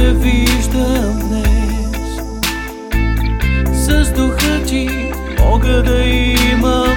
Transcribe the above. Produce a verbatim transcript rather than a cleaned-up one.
те виждам днес. С духа ти мога да имам